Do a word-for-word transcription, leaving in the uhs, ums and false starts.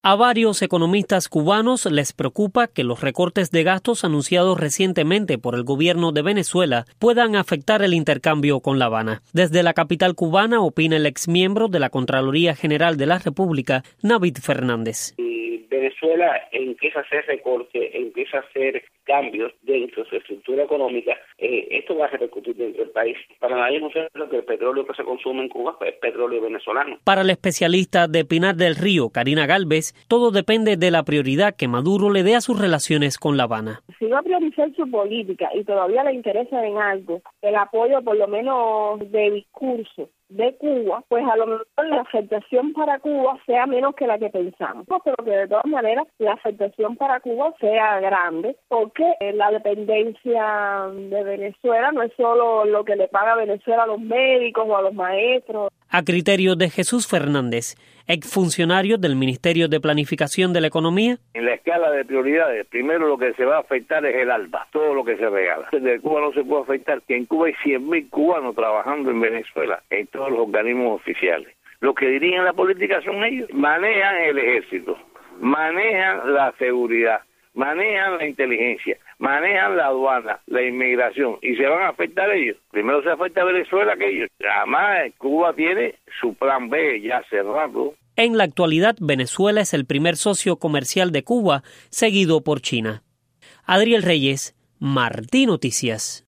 A varios economistas cubanos les preocupa que los recortes de gastos anunciados recientemente por el gobierno de Venezuela puedan afectar el intercambio con La Habana. Desde la capital cubana opina el exmiembro de la Contraloría General de la República, Navid Fernández. Venezuela empieza a hacer recortes, empieza a hacer cambios dentro de su estructura económica, eh, esto va a repercutir dentro del país. Para nadie no sé que el petróleo que se consume en Cuba pues, es petróleo venezolano. Para el especialista de Pinar del Río, Karina Gálvez, todo depende de la prioridad que Maduro le dé a sus relaciones con La Habana. Si va a priorizar su política y todavía le interesa en algo el apoyo por lo menos de discurso de Cuba, pues a lo mejor la afectación para Cuba sea menos que la que pensamos, pero que de todas maneras la afectación para Cuba sea grande, porque la dependencia de Venezuela no es solo lo que le paga Venezuela a los médicos o a los maestros. A criterio de Jesús Fernández, exfuncionario del Ministerio de Planificación de la Economía. En la escala de prioridades, primero lo que se va a afectar es el ALBA, todo lo que se regala. De Cuba no se puede afectar, que en Cuba hay cien mil cubanos trabajando en Venezuela, en todos los organismos oficiales. Los que dirigen la política son ellos. Manejan el ejército, manejan la seguridad, manejan la inteligencia, manejan la aduana, la inmigración, y se van a afectar ellos. Primero se afecta a Venezuela que ellos. Además, Cuba tiene su plan B ya cerrado. En la actualidad, Venezuela es el primer socio comercial de Cuba, seguido por China. Adriel Reyes, Martí Noticias.